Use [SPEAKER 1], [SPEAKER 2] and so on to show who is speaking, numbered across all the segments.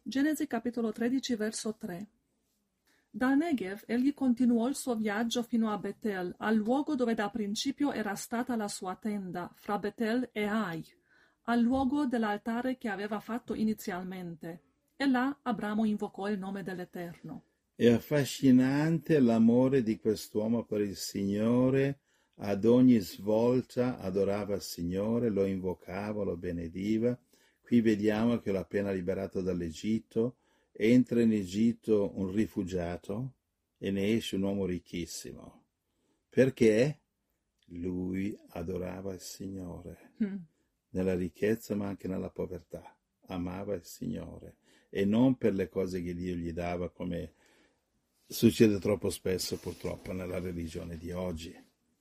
[SPEAKER 1] Genesi capitolo 13 verso 3. Dal Negev egli continuò il suo viaggio fino a Betel, al luogo dove da principio era stata la sua tenda, fra Betel e Ai, al luogo dell'altare che aveva fatto inizialmente. E là Abramo invocò il nome dell'Eterno.
[SPEAKER 2] È affascinante l'amore di quest'uomo per il Signore. Ad ogni svolta adorava il Signore, lo invocava, lo benediva. Qui vediamo che l'ha appena liberato dall'Egitto, entra in Egitto un rifugiato e ne esce un uomo ricchissimo. Perché? Lui adorava il Signore, nella ricchezza ma anche nella povertà. Amava il Signore e non per le cose che Dio gli dava, come succede troppo spesso purtroppo nella religione di oggi.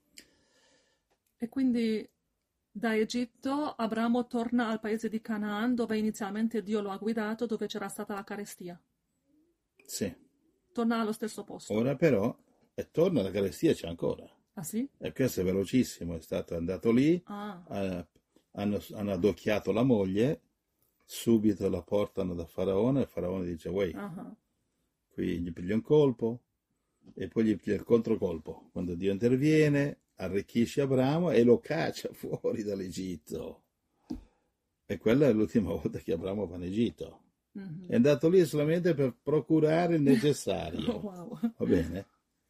[SPEAKER 1] E quindi da Egitto Abramo torna al paese di Canaan, dove inizialmente Dio lo ha guidato, dove c'era stata la carestia.
[SPEAKER 2] Sì.
[SPEAKER 1] Torna allo stesso posto.
[SPEAKER 2] Ora però, e torna, la carestia c'è ancora.
[SPEAKER 1] Ah sì?
[SPEAKER 2] E questo è velocissimo, è stato andato lì, hanno adocchiato la moglie, subito la portano da Faraone, e Faraone dice, uè, qui gli piglia un colpo, e poi gli piglia il controcolpo. Quando Dio interviene, arricchisce Abramo e lo caccia fuori dall'Egitto. E quella è l'ultima volta che Abramo va in Egitto. È andato lì solamente per procurare il necessario.
[SPEAKER 1] Wow.
[SPEAKER 2] Va bene?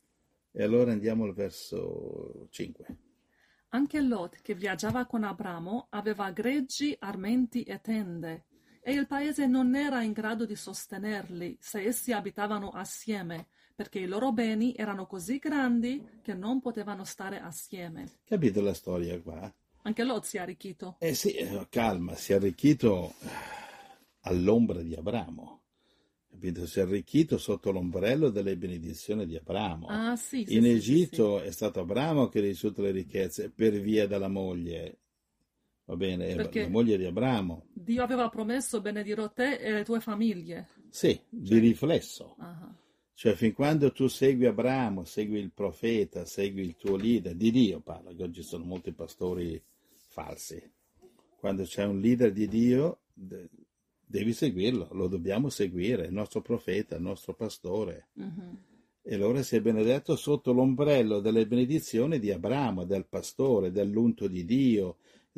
[SPEAKER 2] E allora andiamo al verso 5.
[SPEAKER 1] Anche Lot, che viaggiava con Abramo, aveva greggi, armenti e tende, e il paese non era in grado di sostenerli se essi abitavano assieme, perché i loro beni erano così grandi che non potevano stare assieme.
[SPEAKER 2] Capito la storia qua?
[SPEAKER 1] Anche Lot si è arricchito.
[SPEAKER 2] Sì, calma, si è arricchito all'ombra di Abramo. Capito? Si è arricchito sotto l'ombrello delle benedizioni di Abramo.
[SPEAKER 1] Ah, sì,
[SPEAKER 2] in
[SPEAKER 1] sì,
[SPEAKER 2] Egitto
[SPEAKER 1] sì.
[SPEAKER 2] è stato Abramo che ha ricevuto le ricchezze per via della moglie. Va bene,
[SPEAKER 1] Perché
[SPEAKER 2] la moglie di Abramo.
[SPEAKER 1] Dio aveva promesso benedirò te e le tue famiglie.
[SPEAKER 2] Sì, di riflesso.
[SPEAKER 1] Ah.
[SPEAKER 2] Cioè, fin quando tu segui Abramo, segui il profeta, segui il tuo leader, di Dio parla, che oggi sono molti pastori falsi. Quando c'è un leader di Dio, devi seguirlo, lo dobbiamo seguire, il nostro profeta, il nostro pastore. E allora si è benedetto sotto l'ombrello delle benedizioni di Abramo, del pastore, dell'unto di Dio,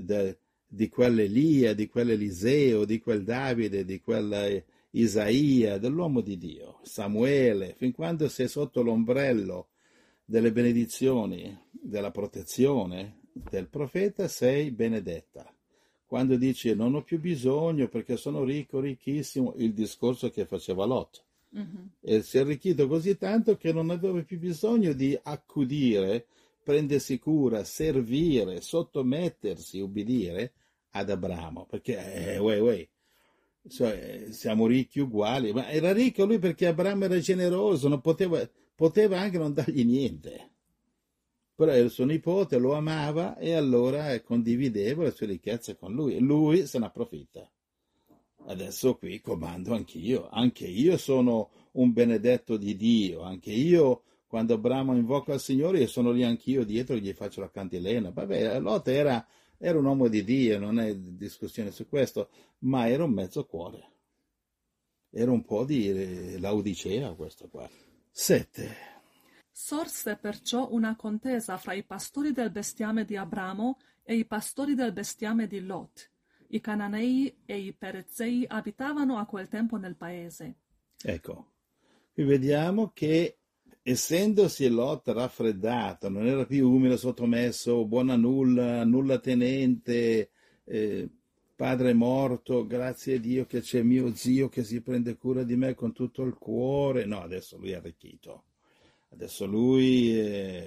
[SPEAKER 2] di quell'Elia, di quell'Eliseo, di quel Davide, di quel Isaia, dell'uomo di Dio, Samuele. Fin quando sei sotto l'ombrello delle benedizioni, della protezione del profeta, sei benedetta. Quando dici non ho più bisogno perché sono ricco, ricchissimo, il discorso che faceva Lot. E si è arricchito così tanto che non aveva più bisogno di accudire, prendersi cura, servire, sottomettersi, ubbidire ad Abramo, perché cioè, siamo ricchi uguali, ma era ricco lui perché Abramo era generoso, non poteva anche non dargli niente. Però il suo nipote lo amava e allora condivideva le sue ricchezze con lui e lui se ne approfitta. Adesso qui comando anche io sono un benedetto di Dio, anche io quando Abramo invoca il Signore io sono lì anch'io dietro e gli faccio la cantilena. Vabbè, Lot era un uomo di Dio, non è discussione su questo, ma era un mezzo cuore. Era un po' di Laodicea questo qua. 7.
[SPEAKER 1] Sorse perciò una contesa fra i pastori del bestiame di Abramo e i pastori del bestiame di Lot. I Cananei e i Perezzei abitavano a quel tempo nel paese.
[SPEAKER 2] Ecco, qui vediamo che essendosi Lot raffreddato, non era più umile, sottomesso, buono a nulla tenente, padre morto, grazie a Dio che c'è mio zio che si prende cura di me con tutto il cuore. No, adesso lui è arricchito. Adesso lui,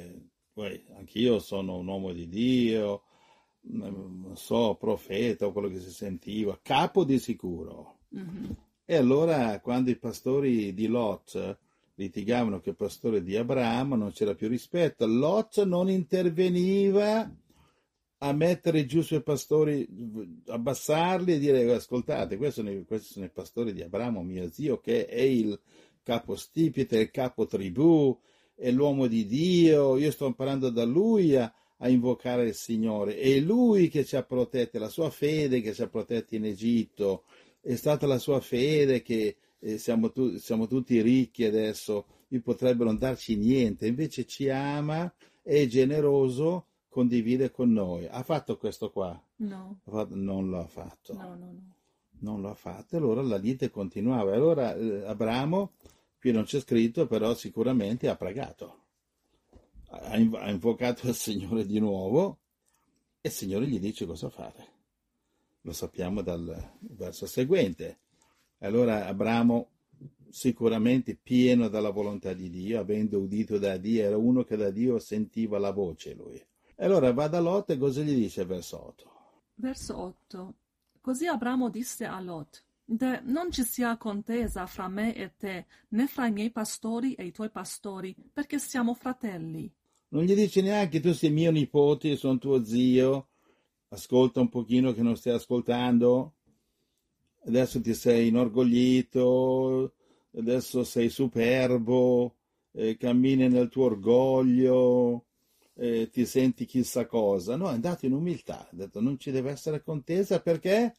[SPEAKER 2] anch'io sono un uomo di Dio, non so, profeta o quello che si sentiva, capo di sicuro. E allora quando i pastori di Lot litigavano con i pastori di Abramo non c'era più rispetto, Lot non interveniva a mettere giù i suoi pastori, abbassarli e dire ascoltate, questi sono i pastori di Abramo, mio zio, che è il capostipite, il capo tribù, è l'uomo di Dio, io sto imparando da lui a invocare il Signore, è lui che ci ha protetti, la sua fede che ci ha protetti in Egitto, è stata la sua fede che siamo tutti ricchi adesso, gli potrebbero non darci niente, invece ci ama, è generoso, condivide con noi. Ha fatto questo qua?
[SPEAKER 1] No,
[SPEAKER 2] Non lo ha fatto.
[SPEAKER 1] no.
[SPEAKER 2] Non lo ha fatto, e allora la lite continuava. E allora Abramo, qui non c'è scritto, però sicuramente ha pregato. Ha invocato il Signore di nuovo e il Signore gli dice cosa fare. Lo sappiamo dal verso seguente. Allora Abramo, sicuramente pieno della volontà di Dio, avendo udito da Dio, era uno che da Dio sentiva la voce lui. E allora va da Lot e cosa gli dice verso 8?
[SPEAKER 1] Verso 8. Così Abramo disse a Lot: non ci sia contesa fra me e te, né fra i miei pastori e i tuoi pastori, perché siamo fratelli.
[SPEAKER 2] Non gli dice neanche tu sei mio nipote, sono tuo zio, ascolta un pochino che non stai ascoltando, adesso ti sei inorgoglito, adesso sei superbo, cammini nel tuo orgoglio, ti senti chissà cosa. No, è andato in umiltà, ha detto non ci deve essere contesa perché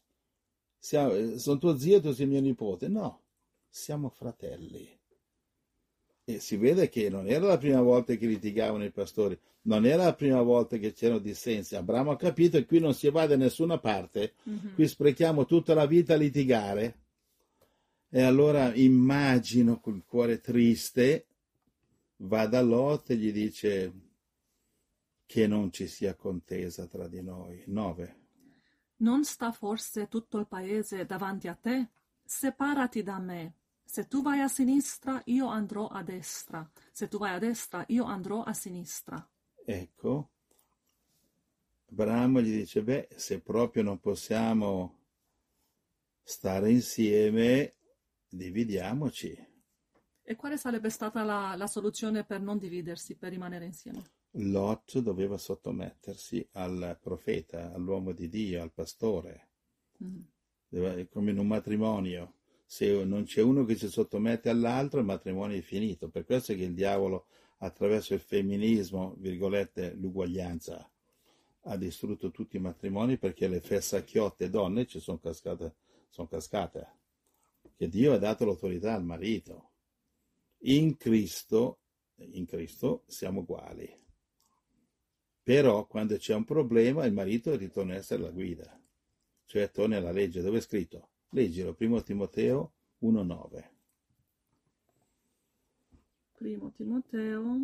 [SPEAKER 2] sono tuo zio, tu sei mio nipote. No, siamo fratelli. E si vede che non era la prima volta che litigavano i pastori, non era la prima volta che c'erano dissensi. Abramo ha capito e qui non si va da nessuna parte, qui sprechiamo tutta la vita a litigare. E allora immagino col cuore triste, va da Lot e gli dice che non ci sia contesa tra di noi. 9.
[SPEAKER 1] Non sta forse tutto il paese davanti a te? Separati da me. Se tu vai a sinistra, io andrò a destra. Se tu vai a destra, io andrò a sinistra.
[SPEAKER 2] Ecco, Abramo gli dice, se proprio non possiamo stare insieme, dividiamoci.
[SPEAKER 1] E quale sarebbe stata la soluzione per non dividersi, per rimanere insieme?
[SPEAKER 2] Lot doveva sottomettersi al profeta, all'uomo di Dio, al pastore. Come in un matrimonio. Se non c'è uno che si sottomette all'altro, il matrimonio è finito. Per questo è che il diavolo, attraverso il femminismo, virgolette, l'uguaglianza, ha distrutto tutti i matrimoni perché le fessacchiotte donne ci sono cascate. Che Dio ha dato l'autorità al marito. In Cristo siamo uguali. Però quando c'è un problema il marito ritorna a essere la guida, cioè torna alla legge. Dove è scritto? Leggilo, 1 Timoteo 1,9.
[SPEAKER 1] 1 Timoteo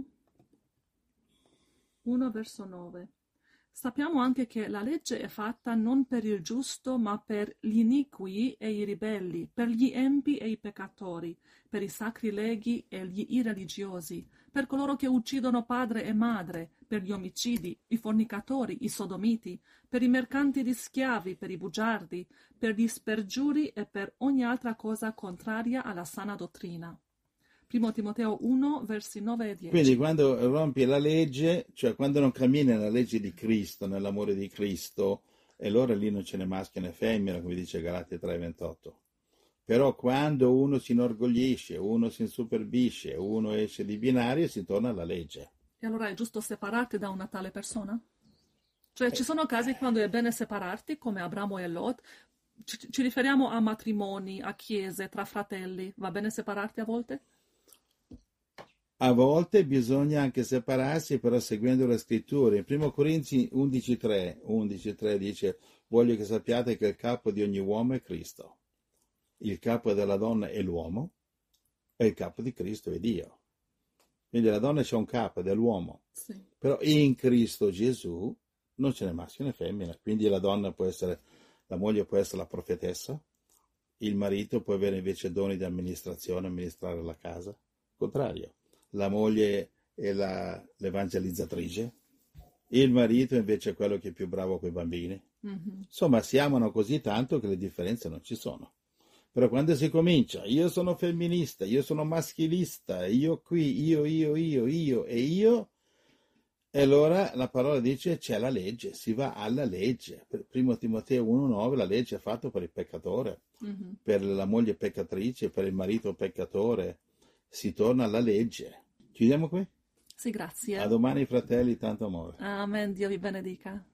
[SPEAKER 1] 1, verso 9. Sappiamo anche che la legge è fatta non per il giusto, ma per gli iniqui e i ribelli, per gli empi e i peccatori, per i sacrileghi e gli irreligiosi, per coloro che uccidono padre e madre, per gli omicidi, i fornicatori, i sodomiti, per i mercanti di schiavi, per i bugiardi, per gli spergiuri e per ogni altra cosa contraria alla sana dottrina. 1 Timoteo 1, versi 9 e 10.
[SPEAKER 2] Quindi quando rompi la legge, cioè quando non cammini nella legge di Cristo, nell'amore di Cristo, e allora lì non ce n'è maschio né femmina, come dice Galati 3,28. Però quando uno si inorgoglisce, uno si insuperbisce, uno esce di binario, si torna alla legge.
[SPEAKER 1] E allora è giusto separarti da una tale persona? Cioè ci sono casi quando è bene separarti, come Abramo e Lot. Ci riferiamo a matrimoni, a chiese, tra fratelli. Va bene separarti a volte?
[SPEAKER 2] A volte bisogna anche separarsi, però seguendo le scritture. In 1 Corinzi 11,3 dice: voglio che sappiate che il capo di ogni uomo è Cristo. Il capo della donna è l'uomo e il capo di Cristo è Dio. Quindi la donna c'è un capo ed è l'uomo.
[SPEAKER 1] Sì.
[SPEAKER 2] Però in Cristo Gesù non ce n'è maschio né femmina. Quindi la moglie può essere la profetessa, il marito può avere invece doni di amministrazione, amministrare la casa. Al contrario. La moglie è l'evangelizzatrice, il marito invece è quello che è più bravo con i bambini. Insomma, si amano così tanto che le differenze non ci sono. Però quando si comincia, io sono femminista, io sono maschilista, io qui, io, e allora la parola dice c'è la legge, si va alla legge. Per 1 Timoteo 1,9 la legge è fatta per il peccatore, per la moglie peccatrice, per il marito peccatore, si torna alla legge. Chiudiamo qui?
[SPEAKER 1] Sì, grazie.
[SPEAKER 2] A domani, fratelli, tanto amore.
[SPEAKER 1] Amen, Dio vi benedica.